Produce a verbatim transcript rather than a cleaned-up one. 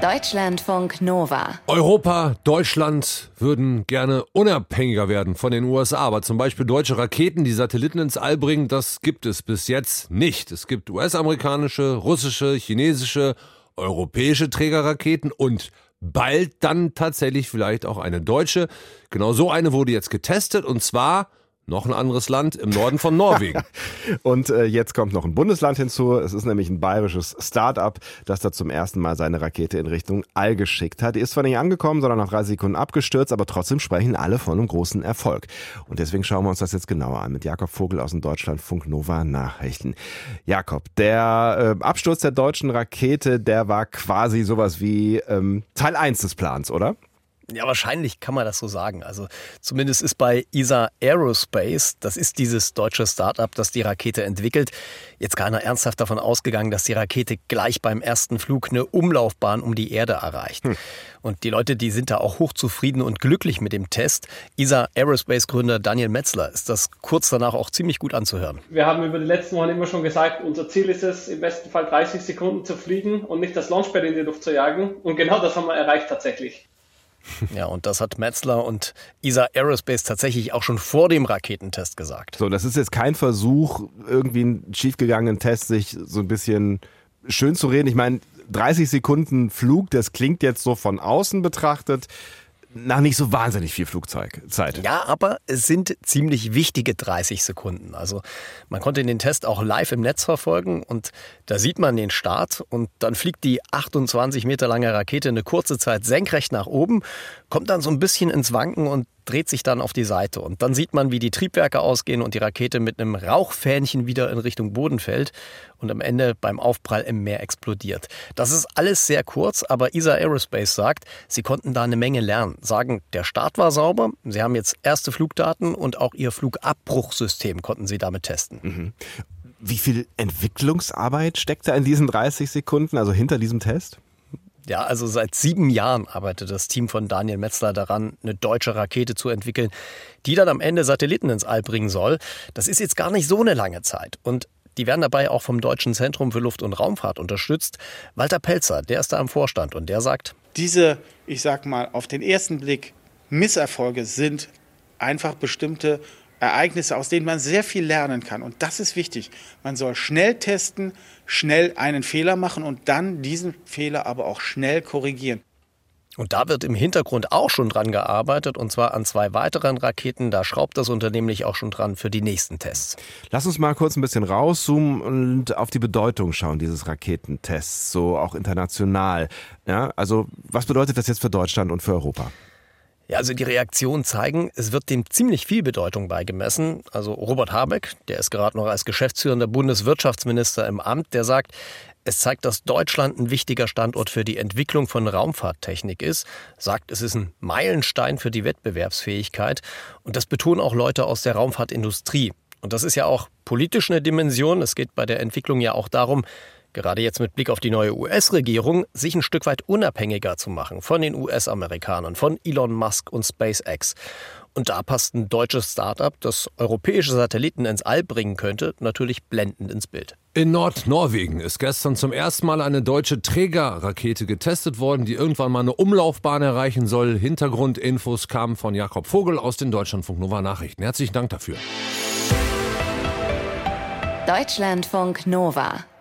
Deutschlandfunk Nova. Europa, Deutschland würden gerne unabhängiger werden von den U S A. Aber zum Beispiel deutsche Raketen, die Satelliten ins All bringen, das gibt es bis jetzt nicht. Es gibt U S-amerikanische, russische, chinesische, europäische Trägerraketen und bald dann tatsächlich vielleicht auch eine deutsche. Genau so eine wurde jetzt getestet, und zwar noch ein anderes Land im Norden von Norwegen. Und äh, jetzt kommt noch ein Bundesland hinzu. Es ist nämlich ein bayerisches Start-up, das da zum ersten Mal seine Rakete in Richtung All geschickt hat. Die ist zwar nicht angekommen, sondern nach dreißig Sekunden abgestürzt, aber trotzdem sprechen alle von einem großen Erfolg. Und deswegen schauen wir uns das jetzt genauer an mit Jakob Vogel aus den Deutschlandfunk Nova Nachrichten. Jakob, der äh, Absturz der deutschen Rakete, der war quasi sowas wie ähm, Teil eins des Plans, oder? Ja, wahrscheinlich kann man das so sagen. Also zumindest ist bei E S A Aerospace, das ist dieses deutsche Start-up, das die Rakete entwickelt, jetzt keiner ernsthaft davon ausgegangen, dass die Rakete gleich beim ersten Flug eine Umlaufbahn um die Erde erreicht. Hm. Und die Leute, die sind da auch hochzufrieden und glücklich mit dem Test. E S A Aerospace-Gründer Daniel Metzler ist das kurz danach auch ziemlich gut anzuhören. Wir haben über die letzten Wochen immer schon gesagt, unser Ziel ist es, im besten Fall dreißig Sekunden zu fliegen und nicht das Launchpad in die Luft zu jagen. Und genau das haben wir erreicht tatsächlich. Ja, und das hat Metzler und E S A Aerospace tatsächlich auch schon vor dem Raketentest gesagt. So, das ist jetzt kein Versuch, irgendwie einen schiefgegangenen Test sich so ein bisschen schön zu reden. Ich meine, dreißig Sekunden Flug, das klingt jetzt so von außen betrachtet nach nicht so wahnsinnig viel Flugzeit. Ja, aber es sind ziemlich wichtige dreißig Sekunden. Also man konnte den Test auch live im Netz verfolgen und da sieht man den Start und dann fliegt die achtundzwanzig Meter lange Rakete eine kurze Zeit senkrecht nach oben, kommt dann so ein bisschen ins Wanken und dreht sich dann auf die Seite. Und dann sieht man, wie die Triebwerke ausgehen und die Rakete mit einem Rauchfähnchen wieder in Richtung Boden fällt und am Ende beim Aufprall im Meer explodiert. Das ist alles sehr kurz, aber E S A Aerospace sagt, sie konnten da eine Menge lernen. Sagen, der Start war sauber, sie haben jetzt erste Flugdaten und auch ihr Flugabbruchsystem konnten sie damit testen. Mhm. Wie viel Entwicklungsarbeit steckt da in diesen dreißig Sekunden, also hinter diesem Test? Ja, also seit sieben Jahren arbeitet das Team von Daniel Metzler daran, eine deutsche Rakete zu entwickeln, die dann am Ende Satelliten ins All bringen soll. Das ist jetzt gar nicht so eine lange Zeit. Und die werden dabei auch vom Deutschen Zentrum für Luft- und Raumfahrt unterstützt. Walter Pelzer, der ist da im Vorstand und der sagt: Diese, ich sag mal, auf den ersten Blick Misserfolge sind einfach bestimmte Ereignisse, aus denen man sehr viel lernen kann. Und das ist wichtig. Man soll schnell testen, schnell einen Fehler machen und dann diesen Fehler aber auch schnell korrigieren. Und da wird im Hintergrund auch schon dran gearbeitet, und zwar an zwei weiteren Raketen. Da schraubt das Unternehmen nämlich auch schon dran für die nächsten Tests. Lass uns mal kurz ein bisschen rauszoomen und auf die Bedeutung schauen dieses Raketentests, so auch international. Ja, also was bedeutet das jetzt für Deutschland und für Europa? Ja, also die Reaktionen zeigen, es wird dem ziemlich viel Bedeutung beigemessen. Also Robert Habeck, der ist gerade noch als geschäftsführender Bundeswirtschaftsminister im Amt, der sagt, es zeigt, dass Deutschland ein wichtiger Standort für die Entwicklung von Raumfahrttechnik ist. Sagt, es ist ein Meilenstein für die Wettbewerbsfähigkeit. Und das betonen auch Leute aus der Raumfahrtindustrie. Und das ist ja auch politisch eine Dimension. Es geht bei der Entwicklung ja auch darum, gerade jetzt mit Blick auf die neue U S-Regierung, sich ein Stück weit unabhängiger zu machen von den U S-Amerikanern, von Elon Musk und SpaceX. Und da passt ein deutsches Start-up, das europäische Satelliten ins All bringen könnte, natürlich blendend ins Bild. In Nordnorwegen ist gestern zum ersten Mal eine deutsche Trägerrakete getestet worden, die irgendwann mal eine Umlaufbahn erreichen soll. Hintergrundinfos kamen von Jakob Vogel aus den Deutschlandfunk Nova Nachrichten. Herzlichen Dank dafür. Deutschlandfunk Nova.